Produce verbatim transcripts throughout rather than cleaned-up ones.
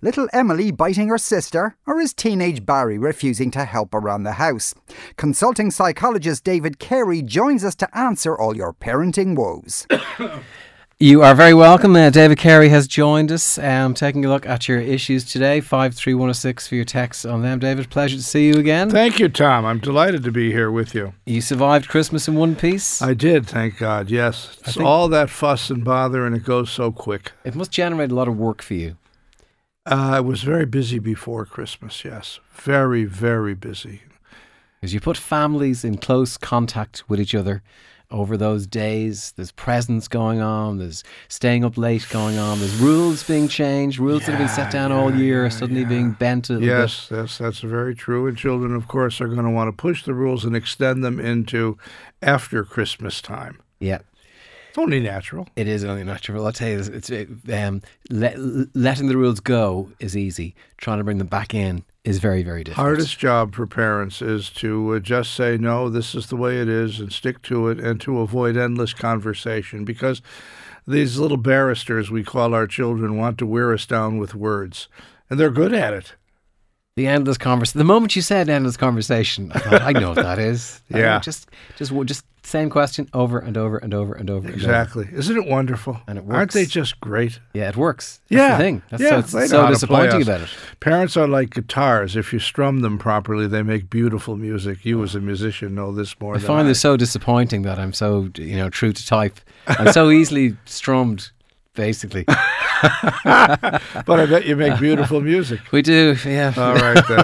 Little Emily biting her sister, or is teenage Barry refusing to help around the house? Consulting psychologist David Carey joins us to answer all your parenting woes. You are very welcome. Uh, David Carey has joined us, um, taking a look at your issues today. five three one oh six for your texts on them. David, pleasure to see you again. Thank you, Tom. I'm delighted to be here with you. You survived Christmas in one piece? I did, thank God, yes. It's all that fuss and bother, and it goes so quick. It must generate a lot of work for you. Uh, I was very busy before Christmas, yes. Very, very busy. Because you put families in close contact with each other over those days. There's presents going on, there's staying up late going on, there's rules being changed, rules yeah, that have been set down yeah, all year yeah, suddenly yeah. being bent a little yes, bit. Yes, that's very true. And children, of course, are going to want to push the rules and extend them into after Christmas time. Yeah. It's only natural. It is only natural. I'll tell you, it's, it's um, let, letting the rules go is easy. Trying to bring them back in is very, very difficult. Hardest job for parents is to uh, just say, no, this is the way it is, and stick to it, and to avoid endless conversation. Because these little barristers we call our children want to wear us down with words, and they're good at it. The endless conversation. The moment you said endless conversation, I thought, I know what that is. Yeah. Just, just, just same question over and over and over and over. Exactly. And over. Isn't it wonderful? And it works. Aren't they just great? Yeah, it works. That's yeah. the thing. That's yeah, so, it's so disappointing about it. Parents are like guitars. If you strum them properly, they make beautiful music. You as a musician know this more I than find I. this so disappointing that I'm so, you know, true to type. I'm so easily strummed, basically. But I bet you make beautiful music. We do, yeah. All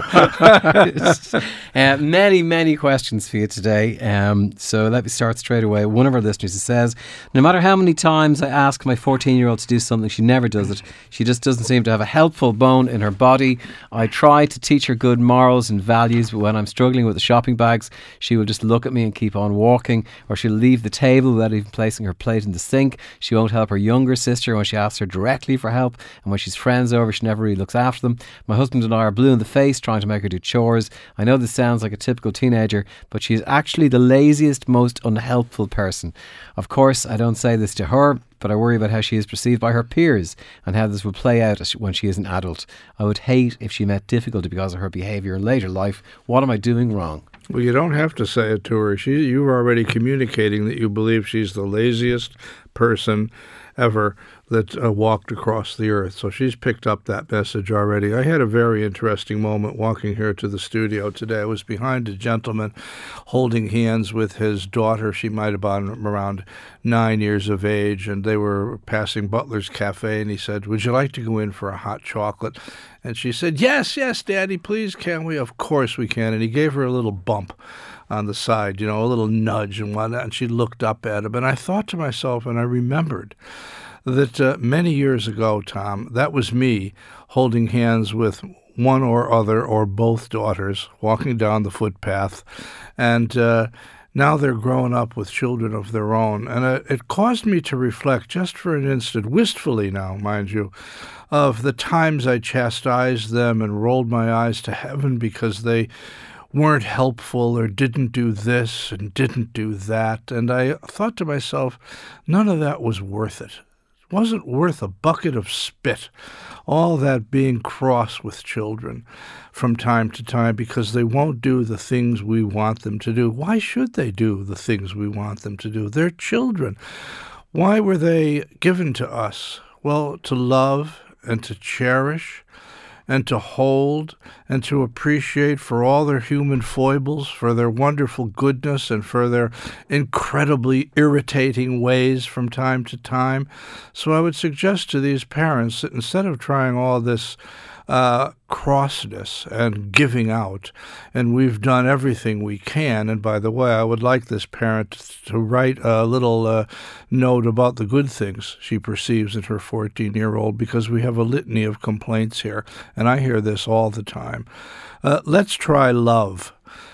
right, then. uh, many, many questions for you today. Um, so let me start straight away. One of our listeners says, no matter how many times I ask my fourteen-year-old to do something, she never does it. She just doesn't seem to have a helpful bone in her body. I try to teach her good morals and values, but when I'm struggling with the shopping bags, she will just look at me and keep on walking, or she'll leave the table without even placing her plate in the sink. She won't help her younger sister when she asks her directly for help, and when she's friends over, she never really looks after them. My husband and I are blue in the face trying to make her do chores. I know this sounds like a typical teenager, but she is actually the laziest, most unhelpful person. Of course, I don't say this to her, but I worry about how she is perceived by her peers and how this will play out when she is an adult. I would hate if she met difficulty because of her behaviour in later life. What am I doing wrong? Well, you don't have to say it to her. She, you're already communicating that you believe she's the laziest person ever that uh, walked across the earth. So she's picked up that message already. I had a very interesting moment walking here to the studio today. I was behind a gentleman holding hands with his daughter. She might have been around nine years of age, and they were passing Butler's Cafe, and he said, would you like to go in for a hot chocolate? And she said, yes, yes, Daddy, please, can we? Of course we can. And he gave her a little bump on the side, you know, a little nudge and whatnot, and she looked up at him. And I thought to myself, and I remembered that uh, many years ago, Tom, that was me holding hands with one or other or both daughters walking down the footpath. And uh, now they're growing up with children of their own. And uh, it caused me to reflect just for an instant, wistfully now, mind you, of the times I chastised them and rolled my eyes to heaven because they weren't helpful or didn't do this and didn't do that. And I thought to myself, none of that was worth it. It wasn't worth a bucket of spit, all that being cross with children from time to time because they won't do the things we want them to do. Why should they do the things we want them to do? They're children. Why were they given to us? Well, to love and to cherish and to hold and to appreciate for all their human foibles, for their wonderful goodness, and for their incredibly irritating ways from time to time. So I would suggest to these parents that instead of trying all this uh, crossness and giving out, and we've done everything we can. And by the way, I would like this parent to write a little uh, note about the good things she perceives in her fourteen-year-old, because we have a litany of complaints here, and I hear this all the time. Uh, let's try love.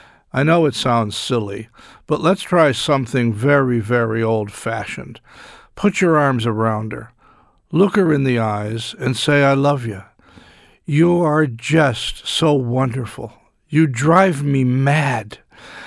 I know it sounds silly, but let's try something very, very old-fashioned. Put your arms around her, look her in the eyes, and say, I love you. You are just so wonderful. You drive me mad.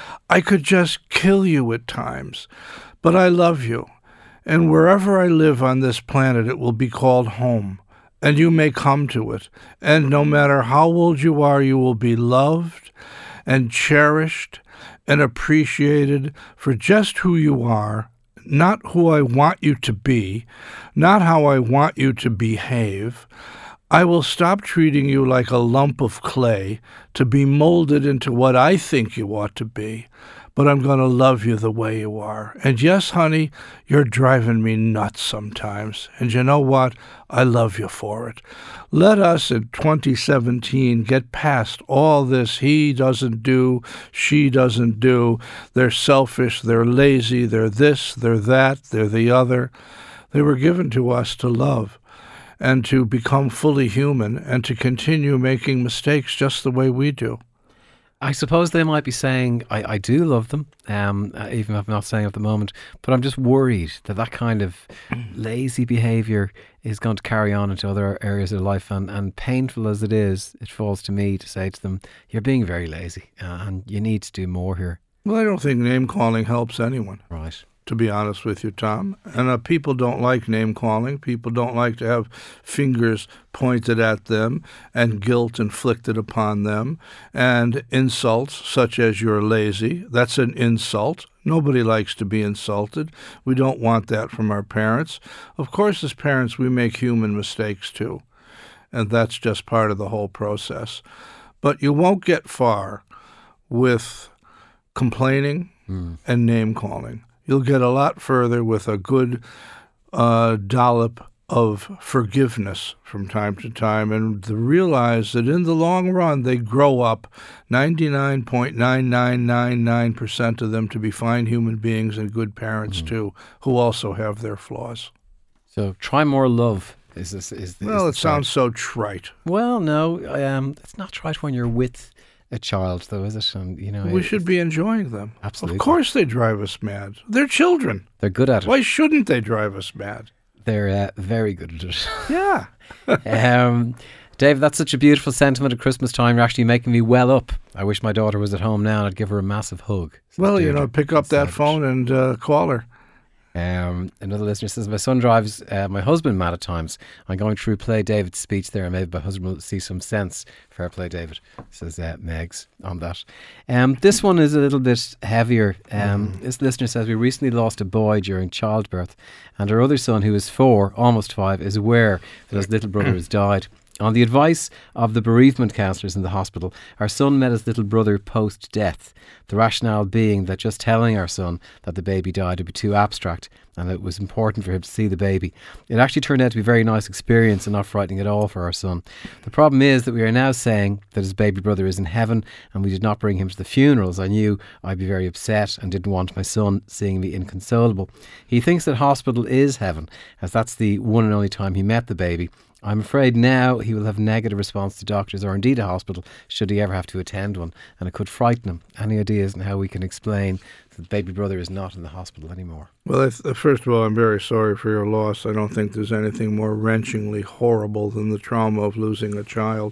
I could just kill you at times, but I love you. And wherever I live on this planet, it will be called home. and you may come to it. And no matter how old you are, you will be loved and cherished and appreciated for just who you are, not who I want you to be, not how I want you to behave. I will stop treating you like a lump of clay to be molded into what I think you ought to be, but I'm going to love you the way you are. And yes, honey, you're driving me nuts sometimes. And you know what? I love you for it. Let us in twenty seventeen get past all this he doesn't do, she doesn't do. They're selfish, they're lazy, they're this, they're that, they're the other. They were given to us to love and to become fully human and to continue making mistakes just the way we do. I suppose they might be saying, I, I do love them, um, even if I'm not saying at the moment, but I'm just worried that that kind of lazy behaviour is going to carry on into other areas of life. And, and painful as it is, it falls to me to say to them, you're being very lazy uh, and you need to do more here. Well, I don't think name-calling helps anyone. Right. To be honest with you, Tom. And uh, people don't like name-calling. People don't like to have fingers pointed at them and guilt inflicted upon them and insults such as you're lazy. That's an insult. Nobody likes to be insulted. We don't want that from our parents. Of course, as parents, we make human mistakes too. And that's just part of the whole process. But you won't get far with complaining mm. and name-calling. You'll get a lot further with a good uh, dollop of forgiveness from time to time and to realize that in the long run they grow up, ninety-nine point nine nine nine nine percent of them, to be fine human beings and good parents mm-hmm. too, who also have their flaws. So try more love. Is this? Is, is well, it sounds so trite. Well, no, um, it's not trite when you're with a child, though, is it? And, you know, we should be enjoying them. Absolutely. Of course they drive us mad. They're children. They're good at it. Why shouldn't they drive us mad? They're uh, very good at it. Yeah. um, Dave, that's such a beautiful sentiment at Christmas time. You're actually making me well up. I wish my daughter was at home now and I'd give her a massive hug. Well, you know, pick up that phone and uh, call her. Um, another listener says, my son drives uh, my husband mad at times. I'm going through Play David's speech there and maybe my husband will see some sense. Fair play, David, says uh, Megs on that. Um, this one is a little bit heavier. Um, mm. This listener says, we recently lost a boy during childbirth and our other son, who is four, almost five, is aware that his little brother has died. On the advice of the bereavement counsellors in the hospital, our son met his little brother post-death. The rationale being that just telling our son that the baby died would be too abstract and it was important for him to see the baby. It actually turned out to be a very nice experience and not frightening at all for our son. The problem is that we are now saying that his baby brother is in heaven and we did not bring him to the funerals. I knew I'd be very upset and didn't want my son seeing me inconsolable. He thinks that hospital is heaven, as that's the one and only time he met the baby. I'm afraid now he will have negative response to doctors or indeed a hospital should he ever have to attend one, and it could frighten him. Any ideas on how we can explain that the baby brother is not in the hospital anymore? Well, first of all, I'm very sorry for your loss. I don't think there's anything more wrenchingly horrible than the trauma of losing a child.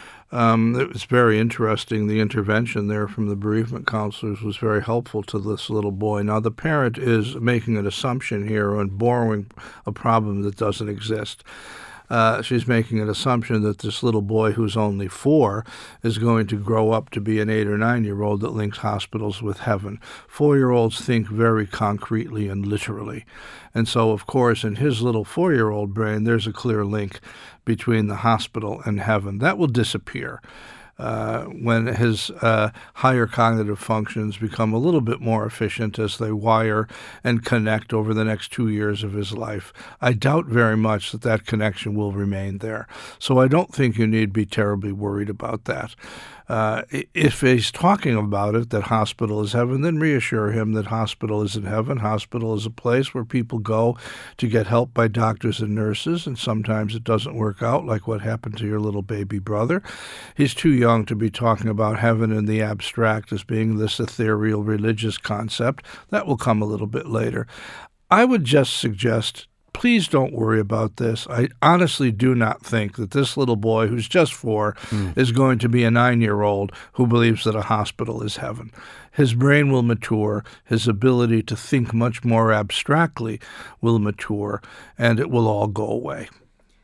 Um, it was very interesting. The intervention there from the bereavement counselors was very helpful to this little boy. Now, the parent is making an assumption here and borrowing a problem that doesn't exist. Uh, she's making an assumption that this little boy who's only four is going to grow up to be an eight or nine-year-old that links hospitals with heaven. Four-year-olds think very concretely and literally. And so, of course, in his little four-year-old brain, there's a clear link between the hospital and heaven. That will disappear. Uh, when his uh, higher cognitive functions become a little bit more efficient as they wire and connect over the next two years of his life. I doubt very much that that connection will remain there. So I don't think you need to be terribly worried about that. Uh, if he's talking about it, that hospital is heaven, then reassure him that hospital isn't heaven. Hospital is a place where people go to get help by doctors and nurses, and sometimes it doesn't work out, like what happened to your little baby brother. He's too young to be talking about heaven in the abstract as being this ethereal religious concept. That will come a little bit later. I would just suggest, please don't worry about this. I honestly do not think that this little boy who's just four mm. is going to be a nine-year-old who believes that a hospital is heaven. His brain will mature, his ability to think much more abstractly will mature, and it will all go away.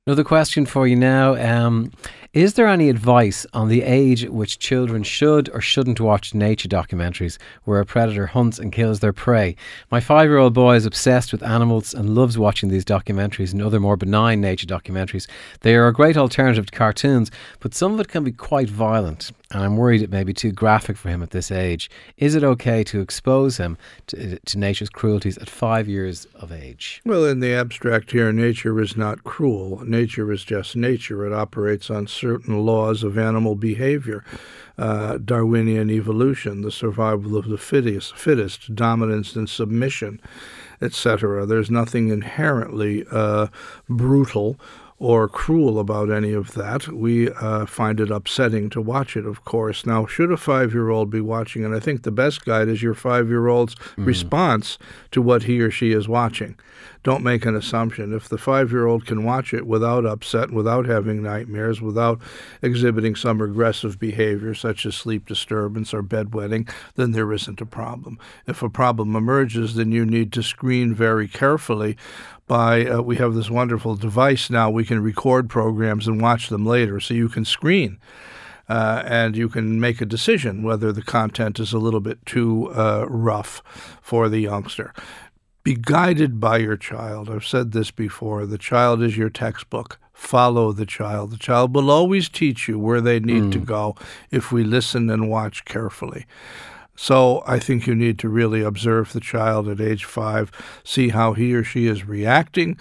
Another question for you now. Um, is there any advice on the age at which children should or shouldn't watch nature documentaries where a predator hunts and kills their prey? My five-year-old boy is obsessed with animals and loves watching these documentaries and other more benign nature documentaries. They are a great alternative to cartoons, but some of it can be quite violent, and I'm worried it may be too graphic for him at this age. Is it okay to expose him to, to nature's cruelties at five years of age? Well, in the abstract here, nature is not cruel. Nature is just nature. It operates on certain laws of animal behavior, uh, Darwinian evolution, the survival of the fittest, fittest dominance and submission, et cetera. There's nothing inherently uh, brutal or cruel about any of that. We uh, find it upsetting to watch it, of course. Now, should a five-year-old be watching? And I think the best guide is your five-year-old's mm. response to what he or she is watching. Don't make an assumption. If the five-year-old can watch it without upset, without having nightmares, without exhibiting some regressive behavior such as sleep disturbance or bedwetting, then there isn't a problem. If a problem emerges, then you need to screen very carefully. By uh, we have this wonderful device now. We can record programs and watch them later, so you can screen. Uh, and you can make a decision whether the content is a little bit too uh, rough for the youngster. Be guided by your child. I've said this before. The child is your textbook. Follow the child. The child will always teach you where they need mm. to go if we listen and watch carefully. So I think you need to really observe the child at age five, see how he or she is reacting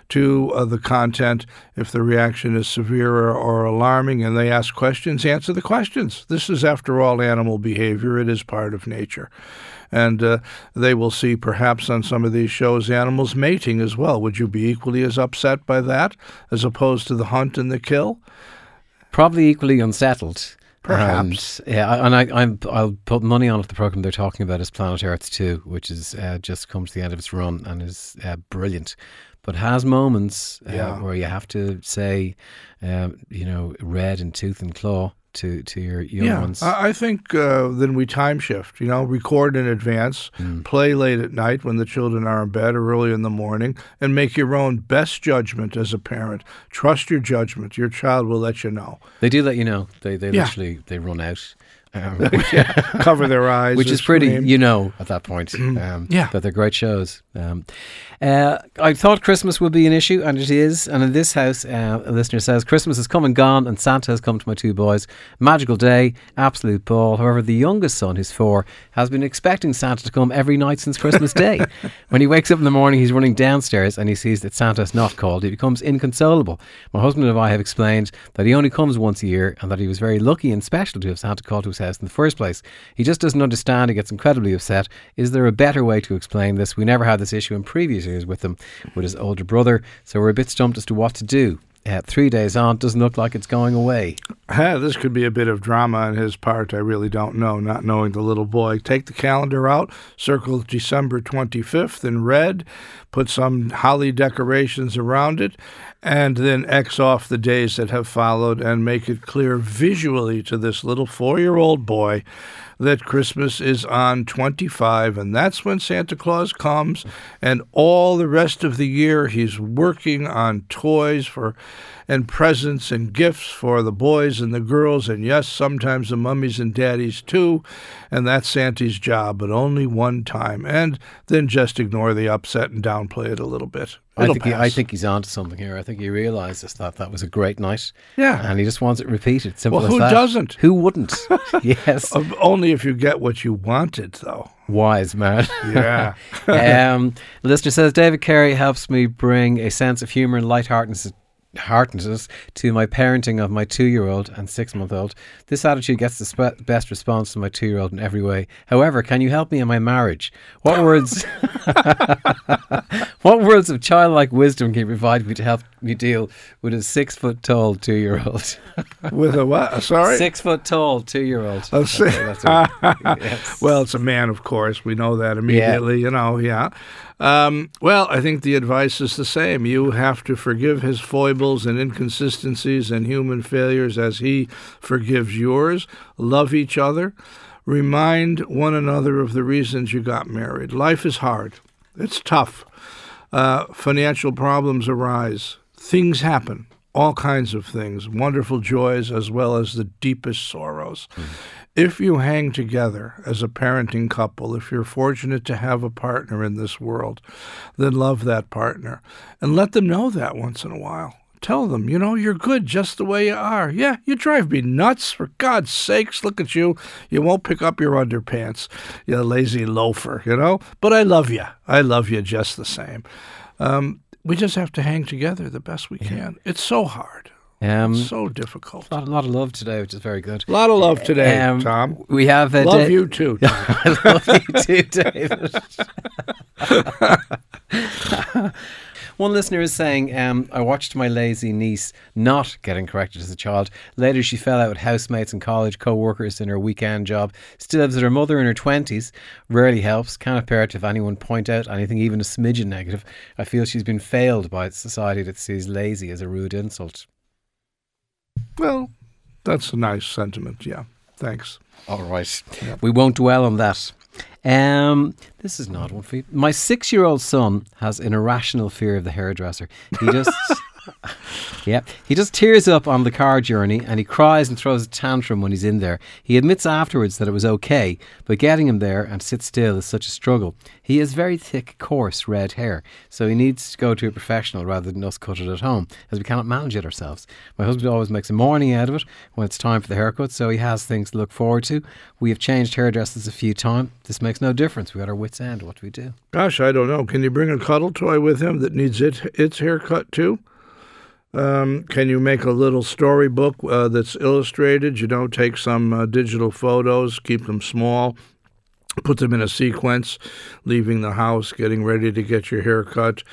to uh, the content. If the reaction is severe or, or alarming and they ask questions, answer the questions. This is, after all, animal behavior. It is part of nature. And uh, they will see, perhaps on some of these shows, animals mating as well. Would you be equally as upset by that as opposed to the hunt and the kill? Probably equally unsettled. Perhaps. And, yeah, and I, I'm, I'll put money on if the programme they're talking about is Planet Earth two, which is uh, just come to the end of its run and is uh, brilliant, but has moments uh, yeah. where you have to say, um, you know, red in tooth and claw to, to your young yeah, ones. I I think uh, then we time shift, you know, record in advance, mm. play late at night when the children are in bed or early in the morning, and make your own best judgment as a parent. Trust your judgment. Your child will let you know. They do let you know. They they yeah. literally, they run out. Um, cover their eyes. Which is pretty, scream. You know, at that point. Um, yeah. That they're great shows. Um, uh, I thought Christmas would be an issue, and it is. And in this house, uh, a listener says, Christmas has come and gone, and Santa has come to my two boys. Magical day, absolute ball. However, the youngest son, who's four, has been expecting Santa to come every night since Christmas Day. When he wakes up in the morning, he's running downstairs and he sees that Santa is not called. He becomes inconsolable. My husband and I have explained that he only comes once a year and that he was very lucky and special to have Santa called to his house in the first place. He just doesn't understand. He gets incredibly upset. Is there a better way to explain this? We never had this issue in previous years with him, with his older brother, so we're a bit stumped as to what to do. Uh, three days on, doesn't look like it's going away. Uh, this could be a bit of drama on his part. I really don't know, not knowing the little boy. Take the calendar out, circle December twenty-fifth in red, put some holly decorations around it, and then X off the days that have followed and make it clear visually to this little four-year-old boy that Christmas is on twenty-five, and that's when Santa Claus comes, and all the rest of the year he's working on toys for and presents and gifts for the boys and the girls, and yes, sometimes the mummies and daddies too, and that's Santa's job, but only one time, and then just ignore the upset and downplay it a little bit. I think, he, I think he's onto something here. I think he realises that that was a great night. Yeah. And he just wants it repeated. Simple well, as who that. doesn't? Who wouldn't? Yes. Only if you get what you wanted, though. Wise man. Yeah. um, the listener says, David Carey helps me bring a sense of humour and lightheartedness heartedness to my parenting of my two-year-old and six-month-old. This attitude gets the spe- best response to my two-year-old in every way. However, can you help me in my marriage? What words what words of childlike wisdom can you provide me to help me deal with a six-foot-tall two-year-old? With a what? Sorry? Six-foot-tall two-year-old. Oh, si- that's, that's a, yes. Well, it's a man, of course. We know that immediately, yeah. you know, yeah. Um, well, I think the advice is the same. You have to forgive his foibles and inconsistencies and human failures as he forgives yours. Love each other. Remind one another of the reasons you got married. Life is hard. It's tough. Uh, financial problems arise. Things happen. all kinds of things, wonderful joys as well as the deepest sorrows. Mm-hmm. If you hang together as a parenting couple, if you're fortunate to have a partner in this world, then love that partner and let them know that once in a while. Tell them, you know, you're good just the way you are. Yeah, you drive me nuts. For God's sakes, look at you. You won't pick up your underpants, you lazy loafer, you know. But I love you. I love you just the same. Um, we just have to hang together the best we can. Yeah. It's so hard. Um, it's so difficult. A lot, a lot of love today, which is very good. A lot of love today, um, Tom. We have uh, love da- you too. Tom. I love you too, David. One listener is saying, um, I watched my lazy niece not getting corrected as a child. Later she fell out with housemates and college co-workers in her weekend job. Still lives with her mother in her twenties. Rarely helps. Can't bear it if anyone point out anything, even a smidgen negative. I feel she's been failed by a society that sees lazy as a rude insult. Well, that's a nice sentiment, yeah. Thanks. All right. Yeah. We won't dwell on that. Um, this is not one for you. My six-year-old son has an irrational fear of the hairdresser. He just... Yeah, he just tears up on the car journey and he cries and throws a tantrum when he's in there. He admits afterwards that it was okay, but getting him there and sit still is such a struggle. He has very thick, coarse red hair, so he needs to go to a professional rather than us cut it at home, as we cannot manage it ourselves. My husband always makes a morning out of it when it's time for the haircut, so he has things to look forward to. We have changed hairdressers a few times. This makes no difference. We got our wits' end. What do we do? Gosh, I don't know. Can you bring a cuddle toy with him that needs it, its haircut too? Um, can you make a little storybook uh, that's illustrated? You know, take some uh, digital photos, keep them small, put them in a sequence, leaving the house, getting ready to get your hair cut,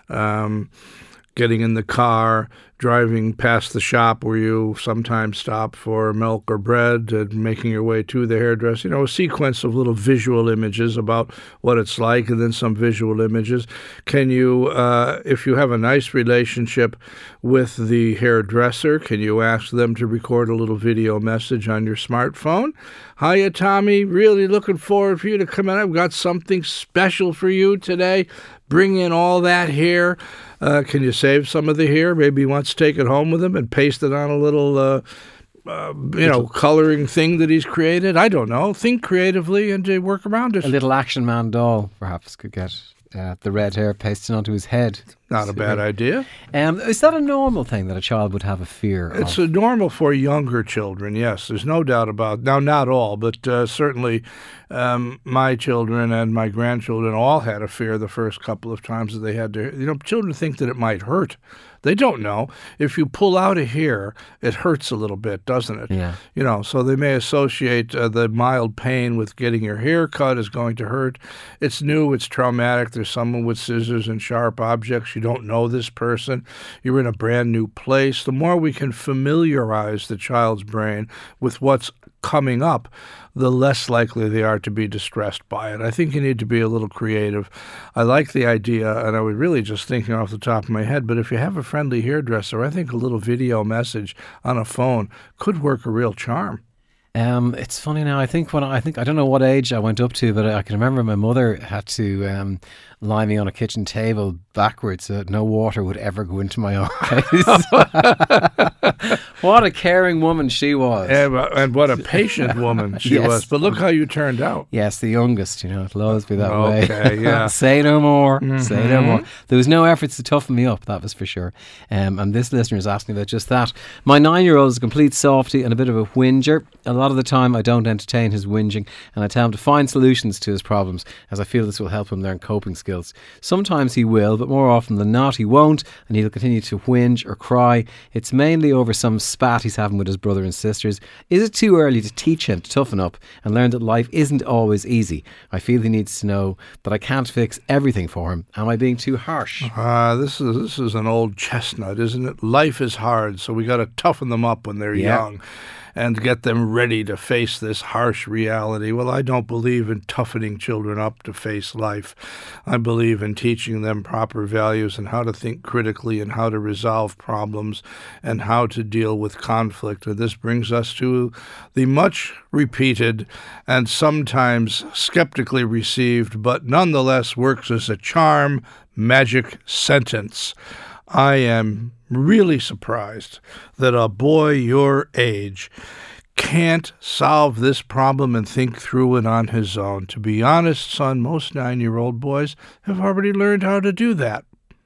um, getting in the car, driving past the shop where you sometimes stop for milk or bread, and making your way to the hairdresser. You know, a sequence of little visual images about what it's like, and then some visual images. Can you, uh, if you have a nice relationship with the hairdresser, can you ask them to record a little video message on your smartphone? Hiya, Tommy. Really looking forward for you to come in. I've got something special for you today. Bring in all that hair. Uh, can you save some of the hair? Maybe he wants to take it home with him and paste it on a little, uh, uh, you know, coloring thing that he's created. I don't know. Think creatively and uh, work around it. A little Action Man doll, perhaps, could get uh, the red hair pasted onto his head. Not a bad idea. Um, is that a normal thing that a child would have a fear of? It's a normal for younger children, yes. There's no doubt about it. Now, not all, but uh, certainly um, my children and my grandchildren all had a fear the first couple of times that they had to. You know, children think that it might hurt. They don't know. If you pull out a hair, it hurts a little bit, doesn't it? Yeah. You know, so they may associate uh, the mild pain with getting your hair cut is going to hurt. It's new. It's traumatic. There's someone with scissors and sharp objects. You don't know this person. You're in a brand new place. The more we can familiarize the child's brain with what's coming up, the less likely they are to be distressed by it. I think you need to be a little creative. I like the idea, and I was really just thinking off the top of my head, but if you have a friendly hairdresser, I think a little video message on a phone could work a real charm. Um, it's funny now. I think when I, I think I don't know what age I went up to, but I, I can remember my mother had to um, lie me on a kitchen table backwards so that no water would ever go into my eyes. What a caring woman she was, and, and what a patient woman she yes. was. But look how you turned out. Yes, the youngest. You know, it'll always be that okay, way. Okay, yeah. Say no more. Mm-hmm. Say no more. There was no efforts to toughen me up. That was for sure. Um, and this listener is asking about just that. My nine-year-old is a complete softie and a bit of a whinger. A lot of the time, I don't entertain his whinging, and I tell him to find solutions to his problems, as I feel this will help him learn coping skills. Sometimes he will, but more often than not, he won't, and he'll continue to whinge or cry. It's mainly over some spat he's having with his brother and sisters. Is it too early to teach him to toughen up and learn that life isn't always easy? I feel he needs to know that I can't fix everything for him. Am I being too harsh? Uh, this is this is an old chestnut, isn't it? Life is hard, so we got to toughen them up when they're yeah. young and get them ready to face this harsh reality. Well, I don't believe in toughening children up to face life. I believe in teaching them proper values and how to think critically and how to resolve problems and how to deal with conflict. And this brings us to the much repeated and sometimes skeptically received, but nonetheless works as a charm, magic sentence. I am really surprised that a boy your age can't solve this problem and think through it on his own. To be honest, son, most nine-year-old boys have already learned how to do that.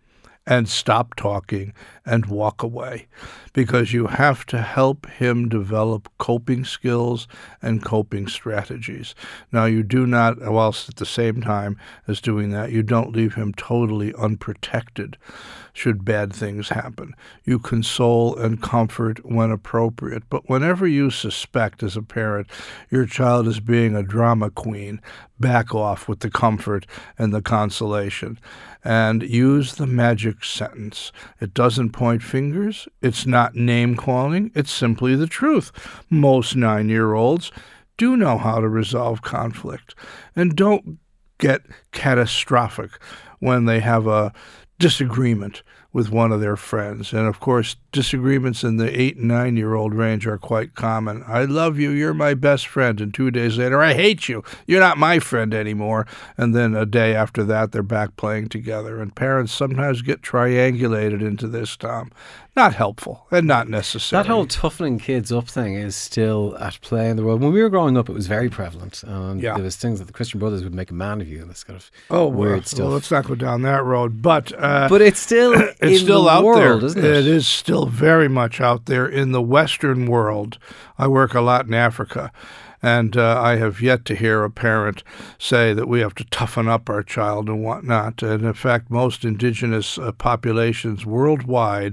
And stop talking and walk away, because you have to help him develop coping skills and coping strategies. Now, you do not, whilst at the same time as doing that, you don't leave him totally unprotected should bad things happen. You console and comfort when appropriate. But whenever you suspect as a parent your child is being a drama queen, back off with the comfort and the consolation. And use the magic sentence. It doesn't point fingers. It's not name-calling. It's simply the truth. Most nine-year-olds do know how to resolve conflict. And don't get catastrophic when they have a disagreement with one of their friends. And, of course, disagreements in the eight and nine-year-old range are quite common. I love you. You're my best friend. And two days later, I hate you. You're not my friend anymore. And then a day after that, they're back playing together. And parents sometimes get triangulated into this, Tom. Not helpful and not necessary. That whole toughening kids up thing is still at play in the world. When we were growing up, it was very prevalent. And yeah. there was things that the Christian Brothers would make a man of you and this kind of oh, weird well, stuff. Well, let's not go down that road. But uh, but it's still it's in still the out world, there. Isn't it? It is still very much out there in the Western world. I work a lot in Africa. And uh, I have yet to hear a parent say that we have to toughen up our child and whatnot. And in fact, most indigenous uh, populations worldwide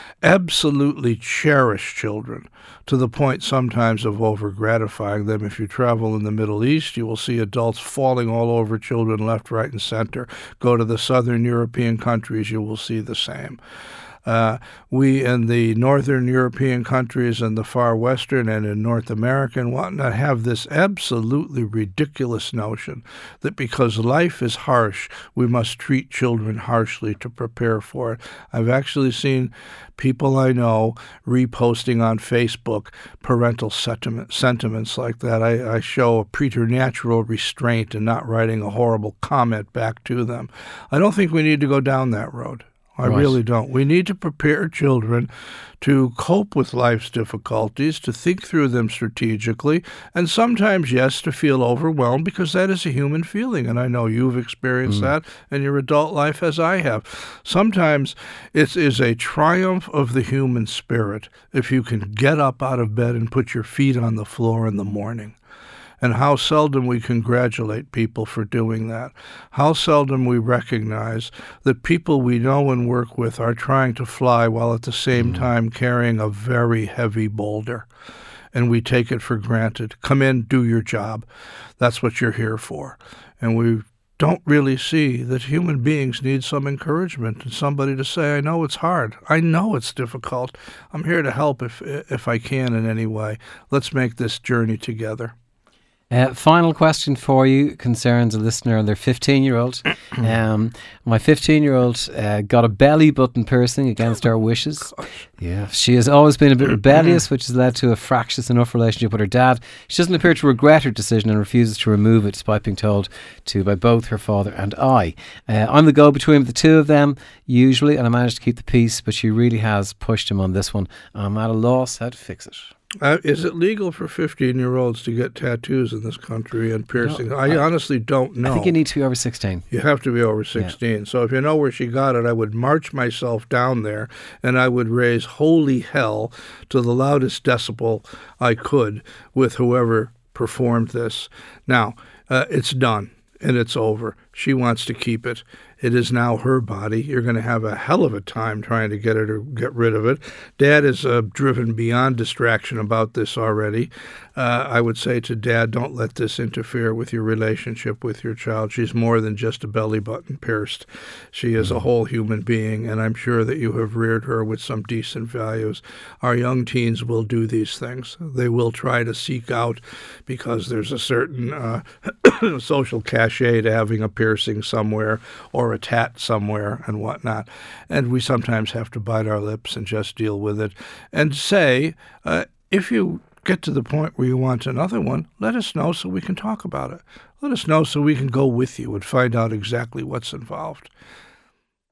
absolutely cherish children to the point sometimes of over-gratifying them. If you travel in the Middle East, you will see adults falling all over children left, right, and center. Go to the southern European countries, you will see the same. Uh, we in the northern European countries and the far western and in North America and whatnot have this absolutely ridiculous notion that because life is harsh, we must treat children harshly to prepare for it. I've actually seen people I know reposting on Facebook parental sentiment, sentiments like that. I, I show a preternatural restraint in not writing a horrible comment back to them. I don't think we need to go down that road. I Right. really don't. We need to prepare children to cope with life's difficulties, to think through them strategically, and sometimes, yes, to feel overwhelmed, because that is a human feeling, and I know you've experienced mm. that in your adult life as I have. Sometimes it is a triumph of the human spirit if you can get up out of bed and put your feet on the floor in the morning. And how seldom we congratulate people for doing that. How seldom we recognize that people we know and work with are trying to fly while at the same mm-hmm. time carrying a very heavy boulder. And we take it for granted. Come in, do your job. That's what you're here for. And we don't really see that human beings need some encouragement and somebody to say, I know it's hard. I know it's difficult. I'm here to help if if I can in any way. Let's make this journey together. Uh, final question for you concerns a listener and their fifteen-year-old. Um, my fifteen-year-old uh, got a belly button piercing against our wishes. Yeah, she has always been a bit rebellious, which has led to a fractious enough relationship with her dad. She doesn't appear to regret her decision and refuses to remove it, despite being told to by both her father and I. Uh, I'm the go-between with the two of them, usually, and I managed to keep the peace, but she really has pushed him on this one. I'm at a loss how to fix it. Uh, is it legal for fifteen-year-olds to get tattoos in this country and piercing? I, I honestly don't know. I think you need to be over sixteen. You have to be over sixteen. Yeah. So if you know where she got it, I would march myself down there and I would raise holy hell to the loudest decibel I could with whoever performed this. Now, uh, it's done and it's over. She wants to keep it. It is now her body. You're going to have a hell of a time trying to get it or get rid of it. Dad is uh, driven beyond distraction about this already. Uh, I would say to Dad, don't let this interfere with your relationship with your child. She's more than just a belly button pierced. She is a whole human being, and I'm sure that you have reared her with some decent values. Our young teens will do these things. They will try to seek out, because there's a certain uh, social cachet to having a piercing somewhere or a tat somewhere and whatnot. And we sometimes have to bite our lips and just deal with it and say, uh, if you get to the point where you want another one, let us know so we can talk about it. Let us know so we can go with you and find out exactly what's involved.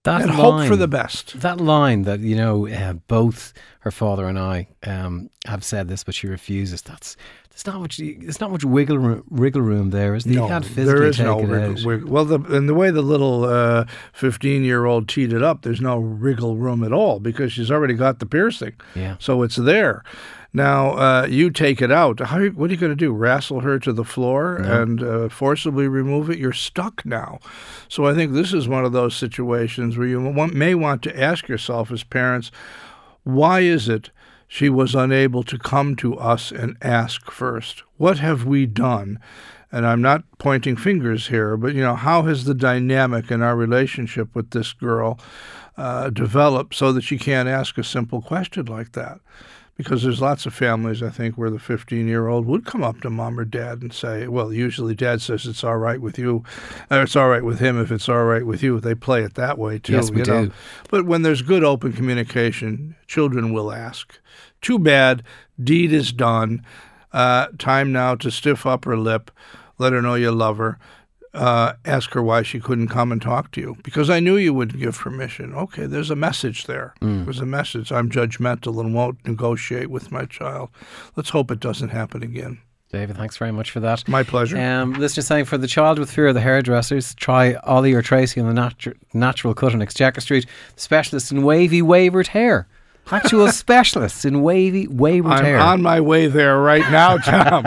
That and line, hope for the best. That line that, you know, uh, both her father and I um, have said this, but she refuses. That's there's not much. There's not much wiggle room, wriggle room there, is there? No, You can't physically there is take no it wriggle, out. wiggle. Well, the, and the way the little uh, fifteen-year-old teed it up, there's no wriggle room at all because she's already got the piercing. Yeah. So it's there. Now, uh, you take it out. How, what are you going to do? Wrestle her to the floor No. and uh, forcibly remove it? You're stuck now. So I think this is one of those situations where you want, may want to ask yourself as parents, why is it she was unable to come to us and ask first? What have we done? And I'm not pointing fingers here, but, you know, how has the dynamic in our relationship with this girl uh, developed so that she can't ask a simple question like that? Because there's lots of families, I think, where the fifteen-year-old would come up to mom or dad and say, well, usually dad says it's all right with you, or it's all right with him if it's all right with you. They play it that way, too. Yes, we you do. know? But when there's good open communication, children will ask. Too bad, deed is done. Uh, time now to stiff up her lip, let her know you love her. Uh, ask her why she couldn't come and talk to you. Because I knew you wouldn't give permission. Okay, there's a message there. Mm. There's a message. I'm judgmental and won't negotiate with my child. Let's hope it doesn't happen again. David, thanks very much for that. My pleasure. Um, listener saying, for the child with fear of the hairdressers, try Ollie or Tracy on the natu- natural cut on Exchequer Street. Specialists in wavy, wavered hair. Actual specialists in wavy, wavered I'm hair. on my way there right now, Tom.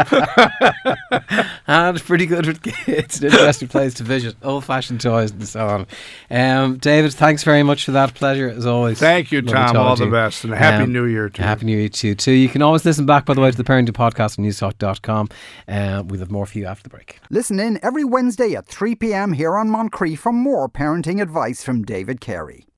And pretty good with kids. An interesting place to visit. Old-fashioned toys and so on. Um, David, thanks very much for that. Pleasure as always. Thank you, Lovely Tom. talking All to the you. best. And a happy Um, New Year to you. Happy New Year to you too. You can always listen back, by the way, to the Parenting Podcast on newstalk dot com. Uh, we'll have more for you after the break. Listen in every Wednesday at three p.m. here on Moncrief for more parenting advice from David Carey.